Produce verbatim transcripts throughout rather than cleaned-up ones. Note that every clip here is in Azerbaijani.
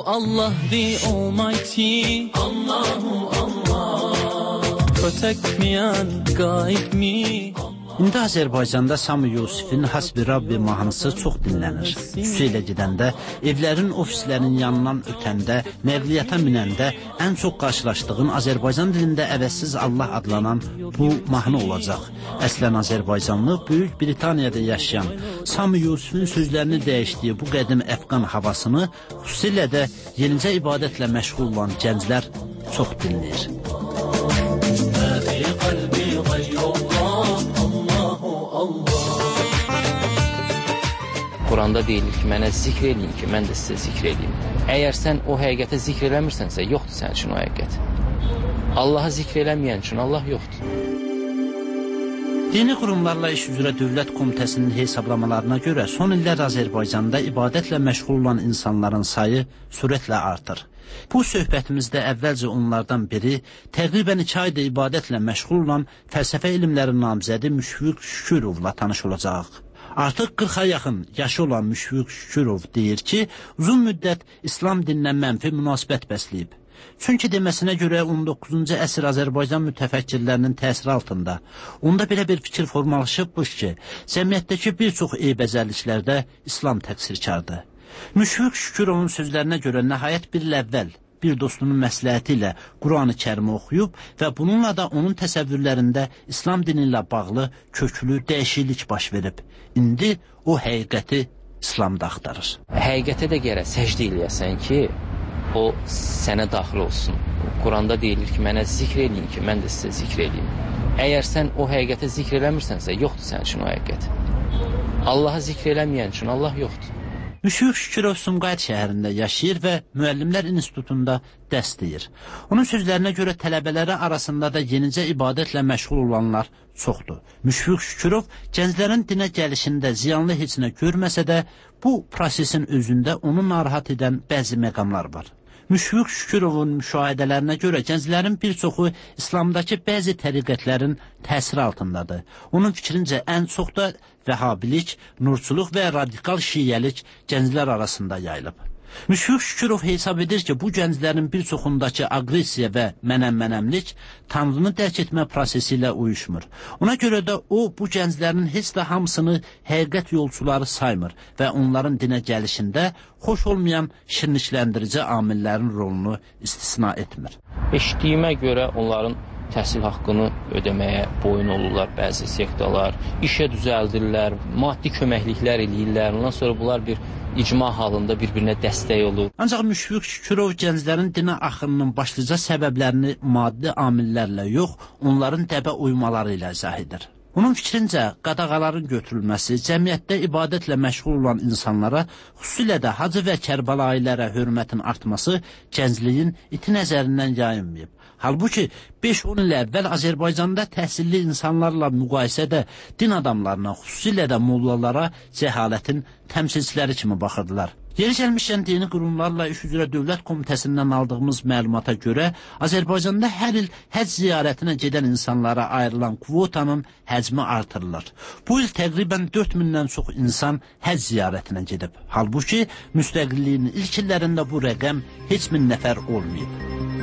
Allah the Almighty, Allahu Allah, protect me and guide me. İndi Azərbaycanda Sami Yusifin Hasbi Rabbi mahnısı çox dinlənir. Xüsusilə gedəndə, evlərin, ofislərin yanından ötəndə, nəqliyyata minəndə ən çox qarşılaşdığın Azərbaycan dilində əvəzsiz Allah adlanan bu mahnı olacaq. Əslən Azərbaycanlı, Böyük Britaniyada yaşayan Sami Yusifin sözlərini dəyişdiyi bu qədim əfqan havasını xüsusilə də yenicə ibadətlə məşğul olan gənclər çox dinləyir. Quranda deyilir ki, mənə zikr eləyin ki, mən də sizə zikr eləyim. Əgər sən o həqiqətə zikr eləmirsənsə, yoxdur sənin üçün o həqiqət. Allaha zikr eləməyən üçün Allah yoxdur. Dini qurumlarla iş üzrə Dövlət Komitəsinin hesablamalarına görə son illər Azərbaycanda ibadətlə məşğul olan insanların sayı sürətlə artır. Bu söhbətimizdə əvvəlcə onlardan biri təqribən iki ayda ibadətlə məşğul olan fəlsəfə elmləri namizədi Müşfiq Şükürovla tanış olacaq. Artıq qırxa yaxın yaşı olan Müşfiq Şükürov deyir ki, uzun müddət İslam dininə mənfi münasibət bəsləyib. Çünki deməsinə görə on doqquzuncu əsr Azərbaycan mütəfəkkirlərinin təsiri altında onda belə bir fikir formalaşıbmış ki, cəmiyyətdəki bir çox eybəcərliklərdə İslam təqsirkardır. Müşfiq Şükürovun sözlərinə görə nəhayət bir il əvvəl bir dostunun məsləhəti ilə Quran-ı Kərimi oxuyub və bununla da onun təsəvvürlərində İslam dini ilə bağlı köklü dəyişiklik baş verib. İndi o həqiqəti İslamda axtarır. Həqiqətə də gərək səcdə eləyəsən ki, o sənə daxil olsun. Quranda deyilir ki, mənə zikr eləyin ki, mən də sizə zikr eləyim. Əgər sən o həqiqətə zikr eləmirsənsə, yoxdur sənin üçün o həqiqət. Allaha zikr eləməyən üçün Allah yoxdur. Müşfiq Şükürov Sumqayıt şəhərində yaşayır və Müəllimlər İnstitutunda dərs deyir. Onun sözlərinə görə tələbələri arasında da yenicə ibadətlə məşğul olanlar çoxdur. Müşfiq Şükürov gənclərin dinə gəlişində ziyanlı heç nə görməsə də, bu prosesin özündə onu narahat edən bəzi məqamlar var. Müşfiq Şükürovun müşahidələrinə görə gənclərin bir çoxu İslamdakı bəzi təriqətlərin təsiri altındadır. Onun fikrincə ən çox da vəhhabilik, nurçuluq və radikal şiiyəlik gənclər arasında yayılıb. Müşfiq Şükürov hesab edir ki, bu gənclərin bir çoxundakı aqressiya və mənəm-mənəmlik Tanrını dərk etmə prosesi ilə uyuşmur. Ona görə də o, bu gənclərin heç də hamısını həqiqət yolçuları saymır və onların dinə gəlişində xoş olmayan şirinlikləndirici amillərin rolunu istisna etmir. Eşitdiyimə görə onların təhsil haqqını ödəməyə boyun olurlar bəzi sektalar, işə düzəldirlər, maddi köməkliklər eləyirlər, ondan sonra bunlar bir icma halında bir-birinə dəstək olur. Ancaq Müşfiq Şükürov gənclərin dinə axınının başlıca səbəblərini maddi amillərlə yox, onların təbə uymaları ilə izah edir. Onun fikrincə, qadağaların götürülməsi, cəmiyyətdə ibadətlə məşğul olan insanlara, xüsusilə də Hacı və Kərbalailərə hörmətin artması gəncliyin iti nəzərindən yayınmayıb. Halbuki beş on il əvvəl Azərbaycanda təhsilli insanlarla müqayisədə din adamlarına, xüsusilə də mollalara cəhalətin təmsilçiləri kimi baxırdılar. Yeri gəlmişkən dini qurumlarla iş üzrə Dövlət Komitəsindən aldığımız məlumata görə Azərbaycanda hər il həcc ziyarətinə gedən insanlara ayrılan kvotanın həcmi artırılır. Bu il təqribən dörd mindən çox insan həcc ziyarətinə gedib. Halbuki müstəqilliyin ilk illərində bu rəqəm heç min nəfər olmayıb.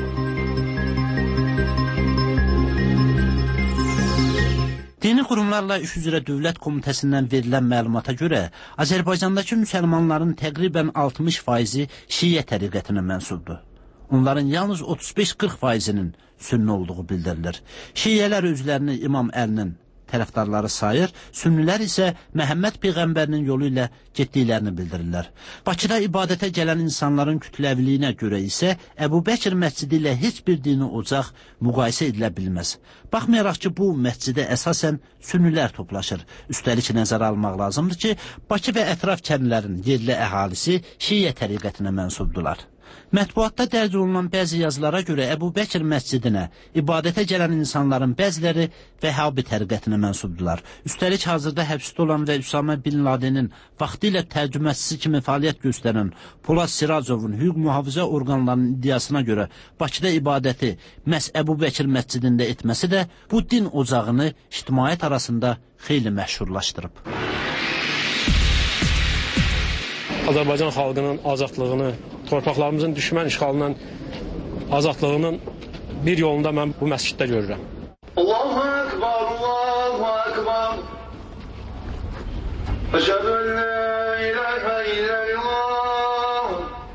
Dini qurumlarla iş üzrə Dövlət Komitəsindən verilən məlumata görə Azərbaycandakı müsəlmanların təqribən altmış faizi şiə təriqətinə mənsubdur. Onların yalnız otuz beş qırx faizinin sünni olduğu bildirilir. Şiələr özlərini İmam Əlinin tərəfdarları sayır, sünnilər isə Məhəmməd Peyğəmbərinin yolu ilə getdiklərini bildirirlər. Bakıda ibadətə gələn insanların kütləviliyinə görə isə Əbu Bəkir məscidi ilə heç bir dini ocaq müqayisə edilə bilməz. Baxmayaraq ki, bu məscidə əsasən sünnilər toplaşır. Üstəlik nəzərə almaq lazımdır ki, Bakı və ətraf kəndlərin yerli əhalisi şiə təriqətinə mənsubdular. Mətbuatda dərc olunan bəzi yazılara görə Əbu Bəkir məscidinə ibadətə gələn insanların bəziləri Vəhhabi təriqətinə mənsubdular. Üstəlik hazırda həbsdə olan və Üsamə bin Ladenin vaxtilə tərcüməsisi kimi fəaliyyət göstərən Polad Siracovun hüquq mühafizə orqanlarının iddiasına görə Bakıda ibadəti məhz Əbu Bəkir məscidində etməsi də bu din ocağını ictimaiyyət arasında xeyli məşhurlaşdırıb. Azərbaycan xalqının azadlığını Torpaqlarımızın düşmən işğalından azadlığının bir yolunda mən bu məsciddə görürəm. Allahu Ekber, Allahu Ekber. Eşhedü en la ilahe illallah.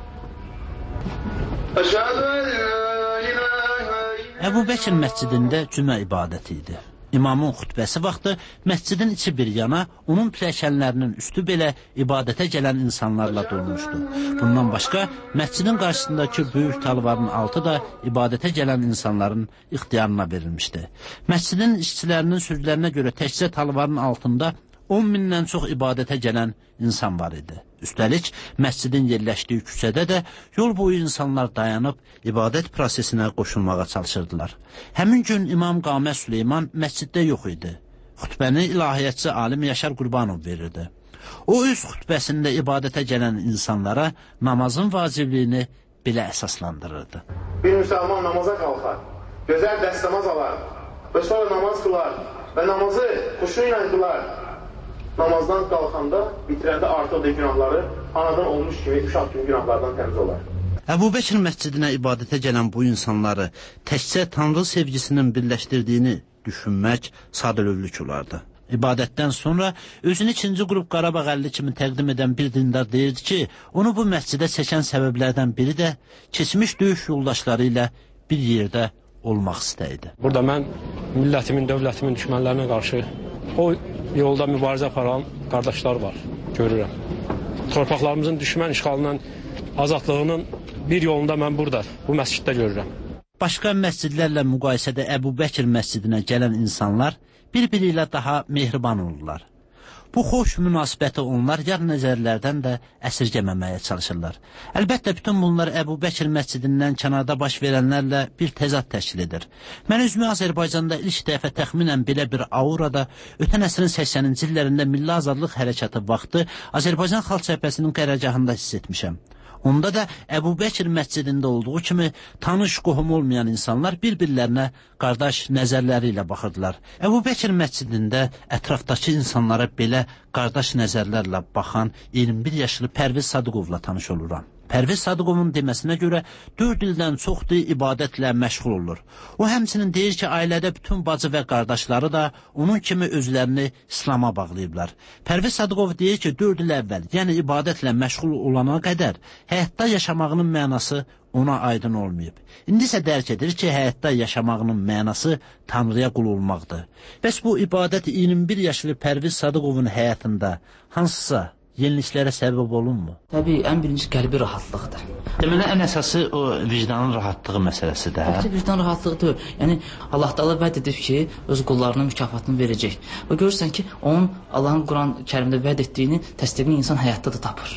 Eşhedü en la ilahe illallah. Əbu Bəkir məscidində cümə ibadəti idi. İmamın xutbəsi vaxtı məscidin içi bir yana, onun pilləkənlərinin üstü belə ibadətə gələn insanlarla dolmuşdu. Bundan başqa, məscidin qarşısındakı böyük talvarın altı da ibadətə gələn insanların ixtiyarına verilmişdi. Məscidin işçilərinin sözlərinə görə təkcə talvarın altında on mindən çox ibadətə gələn insan var idi. Üstəlik, məscidin yerləşdiyi küçədə də yol boyu insanlar dayanıb ibadət prosesinə qoşulmağa çalışırdılar. Həmin gün İmam Qamə Süleyman məsciddə yox idi. Xütbəni ilahiyyatçı alim Yaşar Qurbanov verirdi. O öz xütbəsində ibadətə gələn insanlara namazın vacibliyini belə əsaslandırırdı. Bir müsəlman namaza qalxar, gözəl dəstəmaz alar və sonra namaz qılar və namazı xuşu ilə qılar. Namazdan qalxanda, bitirəndə artıq da günahları anadan olmuş kimi uşaq kimi günahlardan təmiz olar. Əbu Bəkir məscidinə ibadətə gələn bu insanları təkcə Tanrı sevgisinin birləşdirdiyini düşünmək sadəlövlük olardı. İbadətdən sonra özünü ikinci qrup Qarabağ əlli kimi təqdim edən bir dindar deyirdi ki, onu bu məscidə çəkən səbəblərdən biri də keçmiş döyüş yoldaşları ilə bir yerdə olmaq istəyidi. Burada mən millətimin, dövlətimin düşmənlərinə qarşı o yolda mübarizə aparan qardaşlar var, görürəm. Torpaqlarımızın düşmən işğalından azadlığının bir yolunda mən burada, bu məsciddə görürəm. Başqa məscidlərlə müqayisədə Əbu Bəkir məscidinə gələn insanlar bir-biri ilə daha mehriban olurlar. Bu xoş münasibəti onlar yad nəzərlərdən də əsirgəməməyə çalışırlar. Əlbəttə, bütün bunlar Əbu Bəkir məscidindən kənarda baş verənlərlə bir təzad təşkil edir. Mən özümü Azərbaycanda ilk dəfə təxminən belə bir aurada ötən əsrin səksəninci illərində Milli Azadlıq Hərəkatı vaxtı Azərbaycan Xalq Cəbhəsinin qərargahında hiss etmişəm. Onda da Əbu Bəkir məscidində olduğu kimi tanış, qohum olmayan insanlar bir-birlərinə qardaş nəzərləri ilə baxırdılar. Əbu Bəkir məscidində ətrafdakı insanlara belə qardaş nəzərlərlə baxan iyirmi bir yaşlı Pərviz Sadıqovla tanış oluram. Pərviz Sadıqovun deməsinə görə dörd ildən çoxdur ibadətlə məşğul olur. O həmçinin deyir ki, ailədə bütün bacı və qardaşları da onun kimi özlərini İslama bağlayıblar. Pərviz Sadıqov deyir ki, dörd il əvvəl, yəni ibadətlə məşğul olana qədər həyatda yaşamağının mənası ona aydın olmayıb. İndi isə dərk edir ki, həyatda yaşamağının mənası Tanrıya qul olmaqdır. Bəs bu ibadət iyirmi bir yaşlı Pərviz Sadıqovun həyatında hansısa yeniliklərə səbəb olunmu? Təbii, ən birinci qəlbi rahatlıqdır. Deməli, ən əsası o vicdanın rahatlığı məsələsidir, hə? Təbii, vicdan rahatlıqdır. Yəni, Allah Taala vəd edib ki, öz qullarının mükafatını verəcək. Və görürsən ki, onun Allahın Quran-Kərimdə vəd etdiyini, təsdiqini insan həyatda da tapır.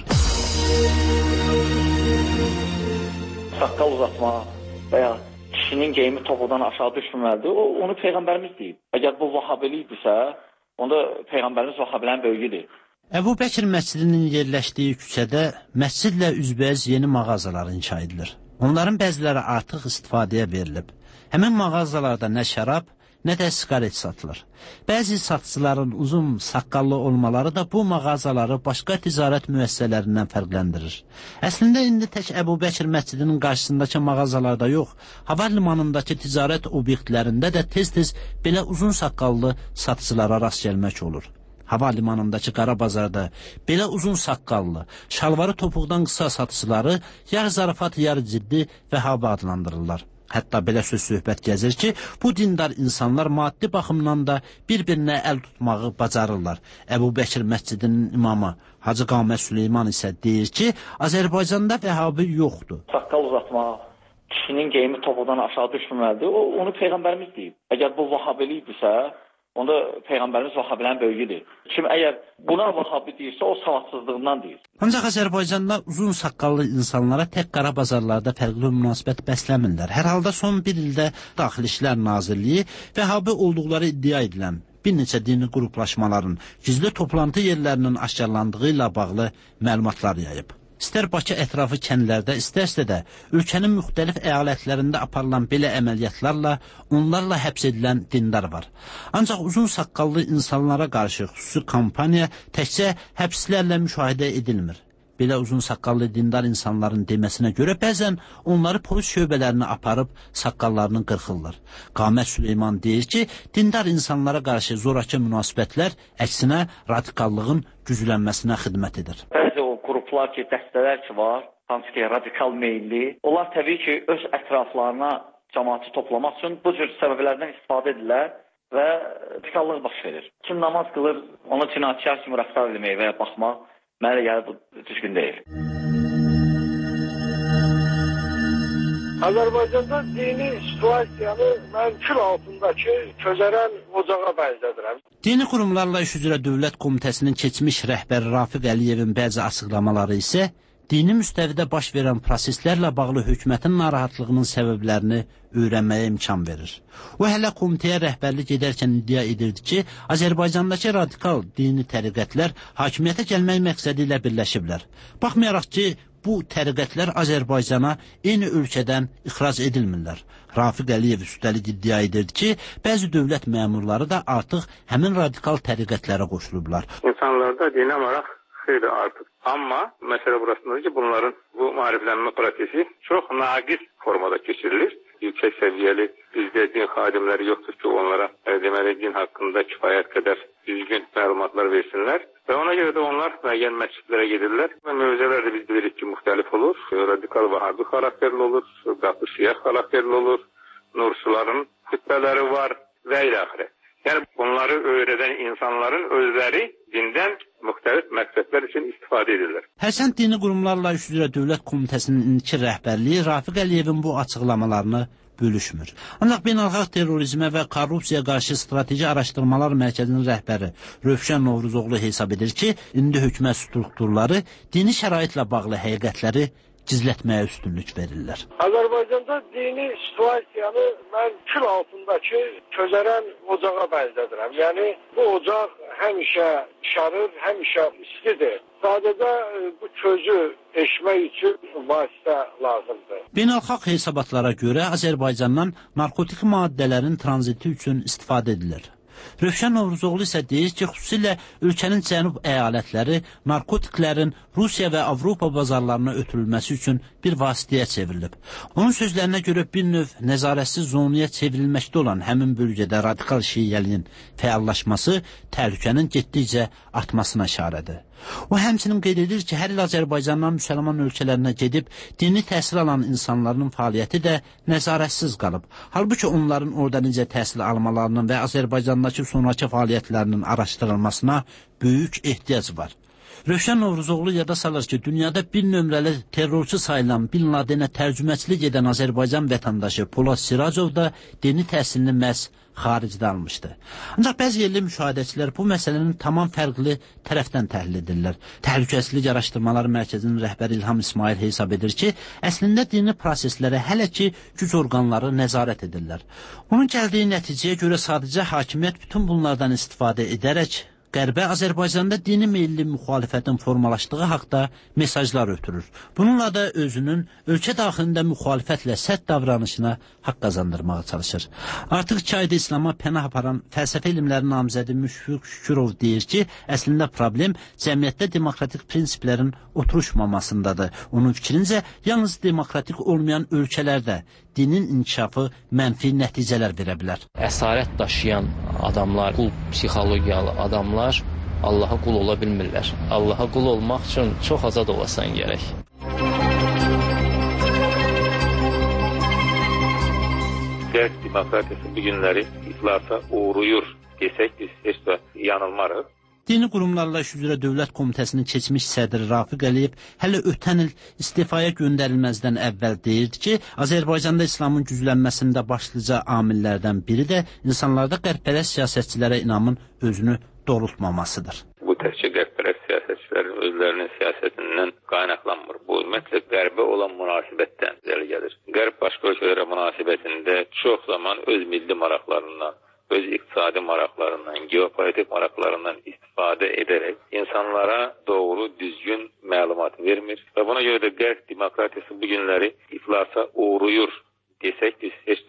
Saqqal uzatma və ya kişinin geyimi topudan aşağı düşməməlidir. O, onu Peyğəmbərimiz deyib. Əgər bu vahabilikdirsə, onda Peyğəmbərimiz vahabilərin böyüyüdür. Əbu Bəkir məscidinin yerləşdiyi küçədə məscidlə üzbəüz yeni mağazalar inşa edilir. Onların bəziləri artıq istifadəyə verilib. Həmin mağazalarda nə şərab, nə də sigaret satılır. Bəzi satıcıların uzun saqqallı olmaları da bu mağazaları başqa ticarət müəssisələrindən fərqləndirir. Əslində indi tək Əbu Bəkir məscidinin qarşısındakı mağazalarda yox, hava limanındakı ticarət obyektlərində də tez-tez belə uzun saqqallı satıcılara rast gəlmək olur. Hava limanındakı qara bazarda belə uzun saqqallı, şalvarı topuqdan qısa satıcıları yar zarafat, yar ciddi və hava adlandırırlar. Hətta belə söz-söhbət gəzir ki, bu dindar insanlar maddi baxımdan da bir-birinə əl tutmağı bacarırlar. Əbu Bəkir məscidinin imamı Hacı Qamə Süleyman isə deyir ki, Azərbaycanda vəhabi yoxdur. Saqqal uzatma, kişinin geyimi topuqdan aşağı düşməməlidir. O, onu Peyğəmbərimiz deyib. Əgər bu vahabilikdirsə, onda Peyğəmbərimiz vahabilərin böyüyüdür. Kim əgər buna vahabi deyirsə, o savadsızlığından deyir. Ancaq Azərbaycanda uzun saqqallı insanlara tək qara bazarlarda fərqli münasibət bəsləmirlər. Hər halda son bir ildə Daxili İşlər Nazirliyi vəhabi olduqları iddia edilən bir neçə dini qruplaşmaların gizli toplantı yerlərinin aşkarlandığı ilə bağlı məlumatlar yayıb. İstər Bakı ətrafı kəndlərdə, istərsə də ölkənin müxtəlif əyalətlərində aparılan belə əməliyyatlarla onlarla həbs edilən dindar var. Ancaq uzun saqqallı insanlara qarşı xüsusi kampaniya təkcə həbslərlə müşahidə edilmir. Belə uzun saqqallı dindar insanların deməsinə görə bəzən onları polis şöbələrinə aparıb saqqallarını qırxırlar. Qamət Süleyman deyir ki, dindar insanlara qarşı zorakı münasibətlər əksinə radikallığın güclənməsinə xidmət edir. Bəzi o qruplar ki, dəstələr ki var, hansı ki radikal meyilli, onlar təbii ki öz ətraflarına cəmaatı toplamaq üçün bu cür səbəblərdən istifadə edirlər və radikallıq baş verir. Kim namaz qılır, ona cinayətkar kimi rəftar etmək və ya baxmaq mənə gəlir, bu düzgün deyil. Azərbaycanda dini situasiyanı mən kül altındakı közərən ocağa bənzədirəm. Dini qurumlarla iş üzrə Dövlət Komitəsinin keçmiş rəhbəri Rafiq Əliyevin bəzi açıqlamaları isə dini müstəvidə baş verən proseslərlə bağlı hökumətin narahatlığının səbəblərini öyrənməyə imkan verir. O hələ komitəyə rəhbərlik edərkən iddia edirdi ki, Azərbaycandakı radikal dini təriqətlər hakimiyyətə gəlmək məqsədi ilə birləşiblər. Baxmayaraq ki, bu təriqətlər Azərbaycana eyni ölkədən ixrac edilmirlər. Rafiq Əliyev üstəlik iddia edirdi ki, bəzi dövlət məmurları da artıq həmin radikal təriqətlərə qoşulublar. İnsanlarda dinə maraq xeyli artıq. Amma məsələ burasındadır ki, bunların bu maariflənmə prosesi çox naqis formada keçirilir. Yüksək səviyyəli bizdə din xadimləri yoxdur ki, onlara e, deməli din haqqında kifayət qədər düzgün məlumatlar versinlər. Və ona görə də onlar müəyyən məscidlərə gedirlər. Və mövzələr də biz bilirik ki, müxtəlif olur. Radikal vahabi xarakterli olur, qatı şiə xarakterli olur, nursuların xütbələri var və ilə axirə. Yəni bunları öyrədən insanların özləri dindən müxtəlif məqsədlər üçün istifadə edirlər. Hərçənd dini qurumlarla iş üzrə Dövlət Komitəsinin indiki rəhbərliyi Rafiq Əliyevin bu açıqlamalarını bölüşmür. Ancaq beynəlxalq terrorizmə və korrupsiyaya qarşı strateji araşdırmalar mərkəzinin rəhbəri Rövşən Novruzoğlu hesab edir ki, indi hökumət strukturları dini şəraitlə bağlı həqiqətləri gizlətməyə üstünlük verirlər. Azərbaycanda dini situasiyanı mən kül altındakı közərən ocağa bənzədirəm. Yəni bu ocaq həmişə şarır, həmişə istidir. Sadəcə bu közü eşmək üçün vasitə lazımdır. Beynəlxalq hesabatlara görə Azərbaycandan narkotik maddələrin tranziti üçün istifadə edilir. Rövşən Novruzoğlu isə deyir ki, xüsusilə ölkənin cənub əyalətləri narkotiklərin Rusiya və Avropa bazarlarına ötürülməsi üçün bir vasitəyə çevrilib. Onun sözlərinə görə bir növ nəzarətsiz zonaya çevrilməkdə olan həmin bölgədə radikal şiiyəliyin fəallaşması təhlükənin getdikcə artmasına işarədir. O həmçinin qeyd edir ki, hər il Azərbaycandan müsəlman ölkələrinə gedib dini təhsil alan insanların fəaliyyəti də nəzarətsiz qalıb. Halbuki onların orada necə təhsil almalarının və Azərbaycandakı sonraki fəaliyyətlərinin araşdırılmasına böyük ehtiyac var. Rövşən Novruzoğlu yada salır ki, dünyada bir nömrəli terrorçu sayılan Bin Ladenə tərcüməçilik edən Azərbaycan vətəndaşı Polad Siracov da dini təhsilini məhz xaricdə almışdı. Ancaq bəzi yerli müşahidəçilər bu məsələnin tamam fərqli tərəfdən təhlil edirlər. Təhlükəsizlik Araşdırmaları Mərkəzinin rəhbəri İlham İsmail hesab edir ki, əslində dini proseslərə hələ ki güc orqanları nəzarət edirlər. Onun gəldiyi nəticəyə görə sadəcə hakimiyyət bütün bunlardan istifadə edərək Qərbə Azərbaycanda dini meyilli müxalifətin formalaşdığı haqda mesajlar ötürür. Bununla da özünün ölkə daxilində müxalifətlə sərt davranışına haqq qazandırmağa çalışır. Artıq iki ayda İslama pənah aparan fəlsəfə elmləri namizədi Müşfiq Şükürov deyir ki, əslində problem cəmiyyətdə demokratik prinsiplərin oturuşmamasındadır. Onun fikrincə, yalnız demokratik olmayan ölkələrdə dinin inkişafı mənfi nəticələr verə bilər. Əsarət daşıyan adamlar, qul psixologiyalı adamlar Allaha qul ola bilmirlər. Allaha qul olmaq üçün çox azad olasan gərək. Qərb demokratiyası bu günləri iflasa uğruyur desək biz heç də yanılmarıq. Dini qurumlarla iş üzrə Dövlət Komitəsinin keçmiş sədri Rafiq Əliyev hələ ötən il istifaya göndərilməzdən əvvəl deyirdi ki, Azərbaycanda İslamın güclənməsində başlıca amillərdən biri də insanlarda qərb-pərəst siyasətçilərə inamın özünü doğrultmamasıdır. Bu təkcə qərb-pərəst siyasətçilərin özlərinin siyasətindən qaynaqlanmır. Bu ümumiyyətlə qərbə olan münasibətdən irəli gəlir. Qərb başqa ölkələrə münasibətində çox zaman öz milli maraqlarından, öz iqtisadi maraqlarından, geopolitik maraqlarından istifadə edərək insanlara doğru, düzgün məlumat vermir. Və buna görə də qərb demokratiyası bu günləri iflasa uğruyur desək biz heç də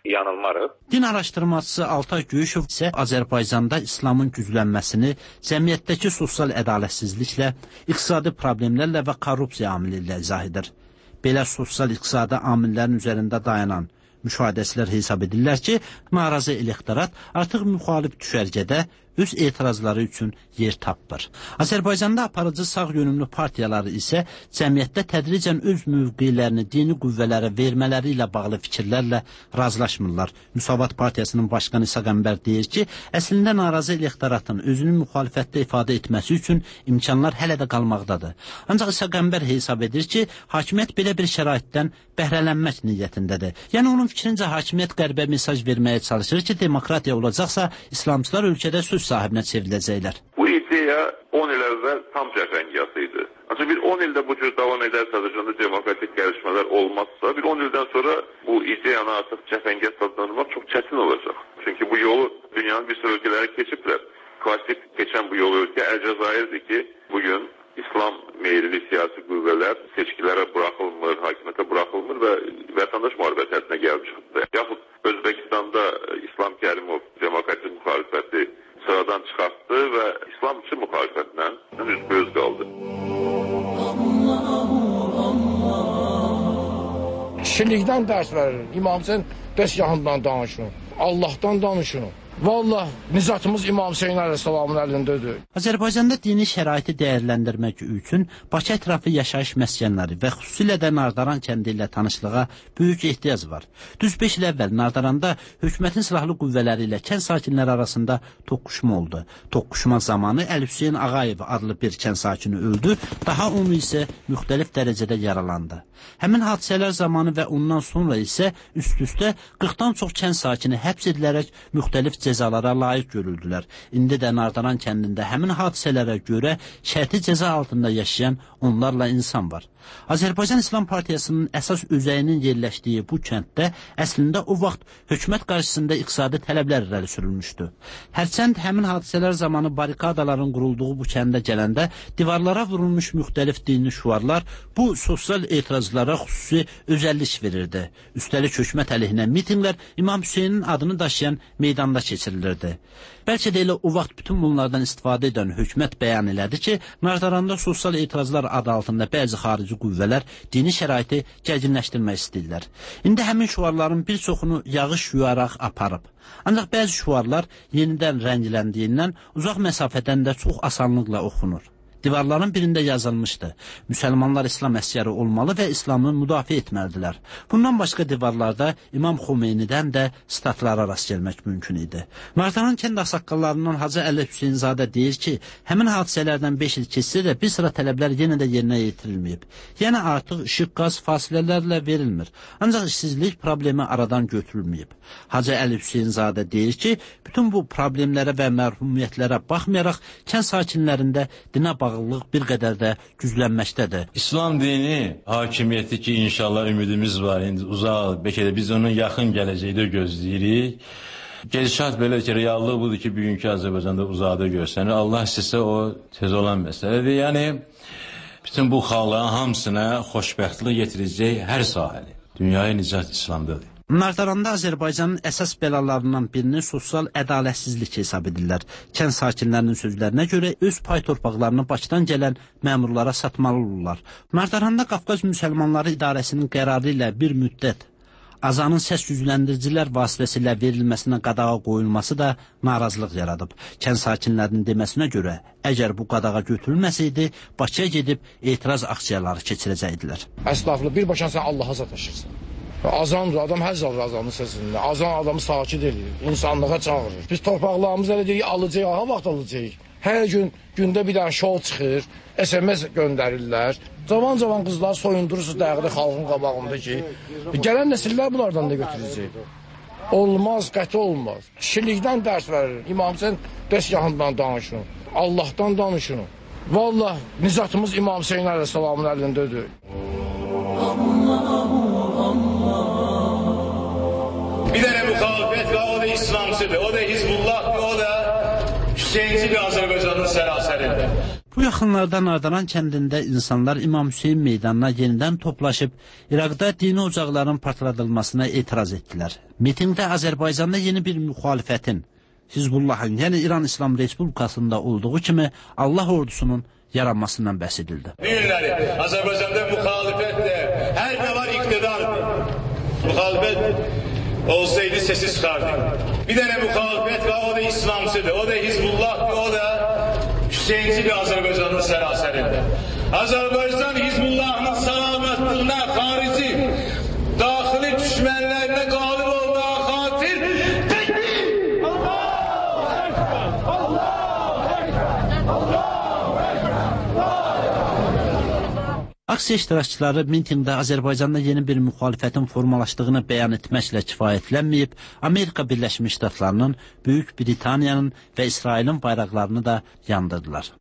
yanılmarıq. Din araşdırmacısı Altay Göyüşov isə Azərbaycanda İslamın güclənməsini cəmiyyətdəki sosial ədalətsizliklə, iqtisadi problemlərlə və korrupsiya amili ilə izah edir. Belə sosial-iqtisadi amillərin üzərində dayanan müşahidəçilər hesab edirlər ki, narazı elektorat artıq müxalif düşərgədə öz etirazları üçün yer tapmır. Azərbaycanda aparıcı sağ yönümlü partiyaları isə cəmiyyətdə tədricən öz mövqelərini dini qüvvələrə vermələri ilə bağlı fikirlərlə razılaşmırlar. Müsavat Partiyasının başqanı İsa Qəmbər deyir ki, əslində narazı elektoratın özünü müxalifətdə ifadə etməsi üçün imkanlar hələ də qalmaqdadır. Ancaq İsa Qəmbər hesab edir ki, hakimiyyət belə bir şəraitdən bəhrələnmək niyyətindədir. Yəni onun fikrincə hakimiyyət qərbə mesaj verməyə çalışır ki, demokratiya olacaqsa, İslamçılar ölkədə söz sahibinə çevriləcəklər. Bu ideya on il əvvəl tam cəfəngiyası idi. Ancaq bir on ildə bu cür davam edərsə, sadəcə demokratik gəlişmələr olmazsa, bir on ildən sonra bu ideyanı artıq cəfəngiyat adlandırmaq çox çətin olacaq. Çünki bu yolu dünyanın bir sürü ölkələri keçiblər. Klasik keçən bu yol ölkə Əlcəzairdir ki, bugün İslam meyilli siyasi qüvvələr seçkilərə buraxılmır, hakimiyyətə buraxılmır və vətəndaş müharibəsi həddinə gəlmişdir. Yaxud Özbəkistanda İslam Kərimov demokratik müxalifəti sıradan çıxartdı və İslam üçün müxalifətlə üz-göz qaldı. Kişilikdən dərs verir. İmam Hüseyn dəstgahından danışın. Allahdan danışın. Vallah, nizatımız İmam Hüseyin əleyhissalamın əlindədir. Azərbaycanda dini şəraiti dəyərləndirmək üçün Bakı ətrafı yaşayış məskənləri və xüsusilə də Nardaran kəndi ilə tanışlığa böyük ehtiyac var. Düz beş il əvvəl Nardaranda hökumətin silahlı qüvvələri ilə kənd sakinləri arasında toqquşma oldu. Toqquşma zamanı Əli Hüseyin Ağayev adlı bir kənd sakini öldü, daha onu isə müxtəlif dərəcədə yaralandı. Həmin hadisələr zamanı və ondan sonra isə üst-üstə qırxdan çox kənd sakini həbs edilərək müxtəlif cəzalara layiq görüldülər. İndi də Nardaran kəndində həmin hadisələrə görə şərti cəza altında yaşayan onlarla insan var. Azərbaycan İslam Partiyasının əsas özəyinin yerləşdiyi bu kənddə əslində o vaxt hökumət qarşısında iqtisadi tələblər irəli sürülmüşdü. Hərçənd həmin hadisələr zamanı barikadaların qurulduğu bu kəndə gələndə divarlara vurulmuş müxtəlif dini şüarlar bu sosial etirazlara xüsusi özəllik verirdi. Üstəlik hökumət əleyhinə mitinqlər İmam Hüseynin adını daşıyan meydanda keçirilirdi. Bəlkə də elə o vaxt bütün bunlardan istifadə edən hökumət bəyan elədi ki, Nardaranda sosial etirazlar adı altında bəzi xarici qüvvələr dini şəraiti gərginləşdirmək istəyirlər. İndi həmin şüarların bir çoxunu yağış yuyaraq aparıb. Ancaq bəzi şüarlar yenidən rəngləndiyindən uzaq məsafədən də çox asanlıqla oxunur. Divarların birində yazılmışdı. Müsəlmanlar İslam əsgəri olmalı və İslamı müdafiə etməlidirlər. Bundan başqa divarlarda İmam Xomeynidən də statlara rast gəlmək mümkün idi. Nardaran kənd ağsaqqallarından Hacı Əli Hüseynzadə deyir ki, həmin hadisələrdən beş il keçsə də bir sıra tələblər yenə də yerinə yetirilməyib. Yəni artıq işıq qaz fasilələrlə verilmir. Ancaq işsizlik problemi aradan götürülməyib. Hacı Əli Hüseynzadə deyir ki, bütün bu problemlərə və mərhumiyyətlərə baxmayaraq kənd sakinlərində dinə bağlılıq bir qədər də güclənməkdədir. İslam dini hakimiyyəti ki, inşallah ümidimiz var, indi uzaq, bəlkə də biz onun yaxın gələcəkdə gözləyirik. Gedişat belə ki, reallıq budur ki, bugünkü Azərbaycanda uzaqda görsənir. Allah istəsə o tez olan məsələdir. Yəni, bütün bu xalqların hamısına xoşbəxtlik getirəcək hər sahəli. Dünyaya nicat İslamdadır. Nardaranda Azərbaycanın əsas bəlalarından birini sosial ədalətsizlik hesab edirlər. Kənd sakinlərinin sözlərinə görə öz pay torpaqlarını Bakıdan gələn məmurlara satmalı olurlar. Nardaranda Qafqaz Müsəlmanları İdarəsinin qərarı ilə bir müddət azanın səs gücləndiricilər vasitəsilə verilməsinə qadağa qoyulması da narazılıq yaradıb. Kənd sakinlərinin deməsinə görə, əgər bu qadağa götürülməsəydi, Bakıya gedib etiraz aksiyaları keçirəcəkdilər. Əslaflı, birbaşa sən Allaha sataşırsan. Azandır, adam həzz alır azanın səsində. Azan adamı sakit edir, insanlığa çağırır. Biz torpaqlarımızı elə deyirik, alacaq, ha vaxt alacaq. Hər gün gündə bir dənə şov çıxır, S M S göndərirlər. Cavan-cavan qızlar soyundurursunuz dəqiqdə xalqın qabağında ki, gələn nəsillər bunlardan da götürəcək. Olmaz, qəti olmaz. Kişilikdən dərs verir. İmam Hüseyin dəstgahından danışın. Allahdan danışın. Vallah, nizatımız İmam Hüseyin əleyhissalamın əlindədir. Bir dənə müxalifət və o da İslamcıdır, o da Hizbullahdır, o da Hüseyinci bir Azərbaycanın sərasərində. Bu yaxınlardan Ardaran kəndində insanlar İmam Hüseyin meydanına yenidən toplaşıb İraqda dini ocaqların partladılmasına etiraz etdilər. Mitingdə Azərbaycanda yeni bir müxalifətin, Hizbullahın, yəni İran İslam Respublikasında olduğu kimi Allah ordusunun yaranmasından bəhs edildi. Düğünləri, Azərbaycanda müxalifət də, hər nə var iqtidardır. Müxalifət olsaydı sesi çıkardı. Bir tane muhalefet var, o da İslamcıdır, o da Hizbullah'dır, o da Hüseyinci bir Azerbaycan'ın seraserinde. Azerbaycan Hizbullah'ın salametlığına, harici, dahili düşmanlarına galip olmaya hatir tekbir! Allahu Ekber! Allahu Ekber! Allahu Ekber! Aksiya iştirakçıları mitingdə Azərbaycanda yeni bir müxalifətin formalaşdığını bəyan etməklə kifayətlənməyib, Amerika Birləşmiş Ştatlarının, Böyük Britaniyanın və İsrailin bayraqlarını da yandırdılar.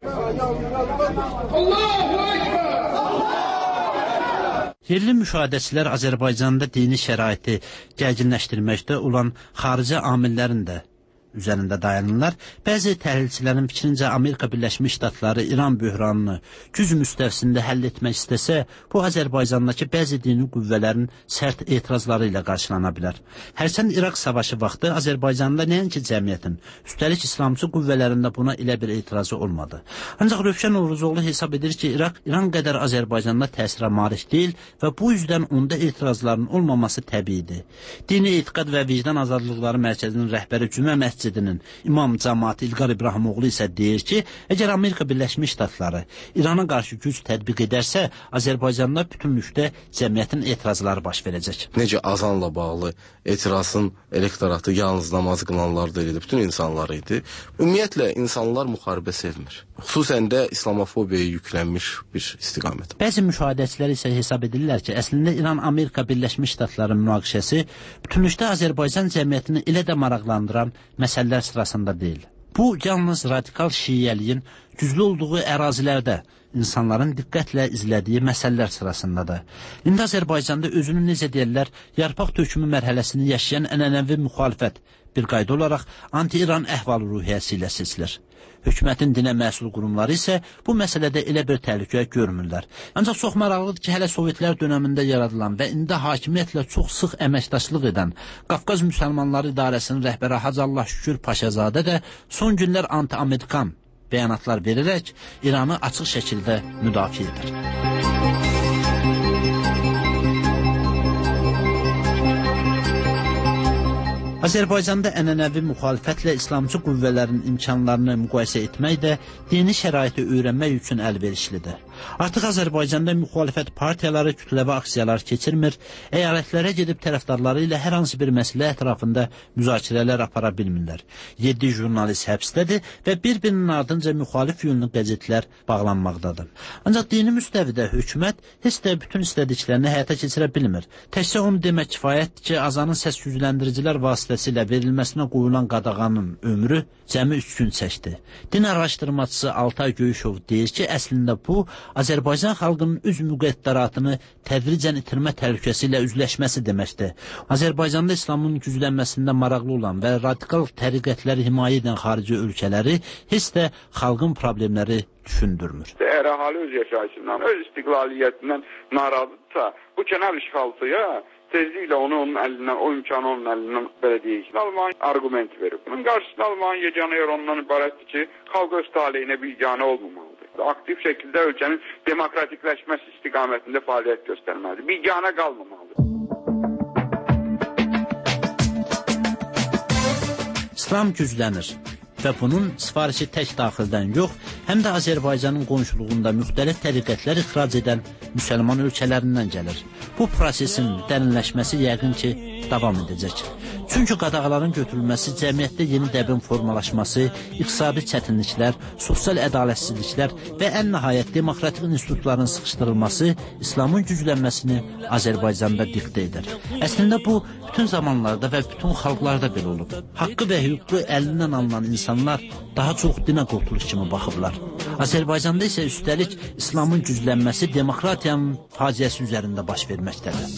Yerli müşahidəçilər Azərbaycanda dini şəraiti gərginləşdirməkdə olan xarici amillərin də üzərində dayanırlar. Bəzi təhlilçilərin fikrincə Amerika Birləşmiş Ştatları İran böhranını güc müstəvisində həll etmək istəsə, bu Azərbaycandakı bəzi dini qüvvələrin sərt etirazları ilə qarşılana bilər. Hərçənd İraq savaşı vaxtı Azərbaycanda nəinki cəmiyyətin, üstəlik İslamcı qüvvələrində buna elə bir etirazı olmadı. Ancaq Rövşən Noruzoğlu hesab edir ki, İraq İran qədər Azərbaycanda təsirə malik deyil və bu yüzdən onda etirazların olmaması təbiidir. Dini etiqad və vicdan azadlıqları mərkəzinin rəhbəri Cümə Məscidinin imam cəmaatı İlqar İbrahimoğlu isə deyir ki, əgər Amerika Birləşmiş Ştatları İrana qarşı güc tətbiq edərsə, Azərbaycanda bütünlükdə cəmiyyətin etirazları baş verəcək. Necə azanla bağlı etirazın elektoratı yalnız namaz qılanlar deyildi, bütün insanlar idi. Ümumiyyətlə, insanlar müharibə sevmir. Xüsusən də İslamofobiyaya yüklənmiş bir istiqamət. Bəzi müşahidəçilər isə hesab edirlər ki, əslində İran-Amerika Birləşmiş Ştatları münaqişəsi bütünlükdə Azərbaycan cəmiyyətini elə də maraqlandıran məsələlər sırasında deyil. Bu, yalnız radikal şiiyəliyin güclü olduğu ərazilərdə insanların diqqətlə izlədiyi məsələlər sırasındadır. İndi Azərbaycanda özünü necə deyirlər, yarpaq tökümü mərhələsini yaşayan ənənəvi müxalifət bir qayda olaraq anti-İran əhval-ruhiyyəsi ilə seçilir. Hökumətin dinə məsul qurumları isə bu məsələdə elə bir təhlükə görmürlər. Ancaq çox maraqlıdır ki, hələ Sovetlər dönəmində yaradılan və indi hakimiyyətlə çox sıx əməkdaşlıq edən Qafqaz Müsəlmanları İdarəsinin rəhbəri Hacı Allah Şükür Paşazadə də son günlər anti-Amerikan bəyanatlar verərək İranı açıq şəkildə müdafiə edir. Azərbaycanda ənənəvi müxalifətlə İslamcı qüvvələrin imkanlarını müqayisə etmək də dini şəraiti öyrənmək üçün əlverişlidir. Artıq Azərbaycanda müxalifət partiyaları kütləvi aksiyalar keçirmir, əyalətlərə gedib tərəfdarları ilə hər hansı bir məsələ ətrafında müzakirələr apara bilmirlər. Yeddi jurnalist həbsdədir və bir-birinin ardınca müxalif yönlü qəzetlər bağlanmaqdadır. Ancaq dini müstəvidə hökumət heç də bütün istədiklərini həyata keçirə bilmir. Təkcə onu demək kifayətdir ki, azanın səs gücləndiricilər vasitəsilə verilməsinə qoyulan qadağanın ömrü cəmi üç gün çəkdi. Din araşdırmacısı Altay Göyüşov deyir ki, əslində bu, Azərbaycan xalqının öz müqəddəratını tədricən itirmə təhlükəsi ilə üzləşməsi deməkdir. Azərbaycanda İslamın güclənməsində maraqlı olan və radikal təriqətləri himayə edən xarici ölkələri heç də xalqın problemləri düşündürmür. Əgər əhali öz yaşayışından, öz istiqlaliyyətindən narazıdırsa, bu kənar işğalçıya tezliklə onu onun əlindən, o imkanı onun əlindən belə deyək. Alman argument verib. Bunun qarşısında Alman yeganə yer ondan ibarətdir ki, xalq öz taleyinə biganə olmamalıdır. Aktiv şəkildə ölkənin demokratikləşməsi istiqamətində fəaliyyət göstərməlidir. Biganə qalmamalıdır. İslam güclənir və bunun sifarişi tək daxildən yox, həm də Azərbaycanın qonşuluğunda müxtəlif təriqətlər ixrac edən müsəlman ölkələrindən gəlir. Bu prosesin dərinləşməsi yəqin ki, davam edəcək. Çünki qadağaların götürülməsi, cəmiyyətdə yeni dəbin formalaşması, iqtisadi çətinliklər, sosial ədalətsizliklər və ən nəhayət demokratik institutların sıxışdırılması İslamın güclənməsini Azərbaycanda diktə edir. Əslində bu, bütün zamanlarda və bütün xalqlarda belə olub. Haqqı və hüququ əlindən alınan insanlar daha çox dinə qurtuluş kimi baxıblar. Azərbaycanda isə üstəlik İslamın güclənməsi demokratiyanın faciəsi üzərində baş verməkdədir.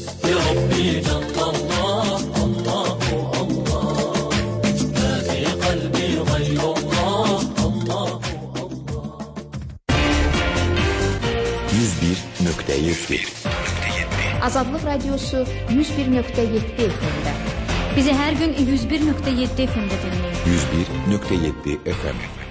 yüz bir nöqtə yeddi. Azadlıq Radiosu yüz bir nöqtə yeddi F M-də. Bizi hər gün yüz bir nöqtə yeddi F M-də dinləyin. yüz bir nöqtə yeddi F M.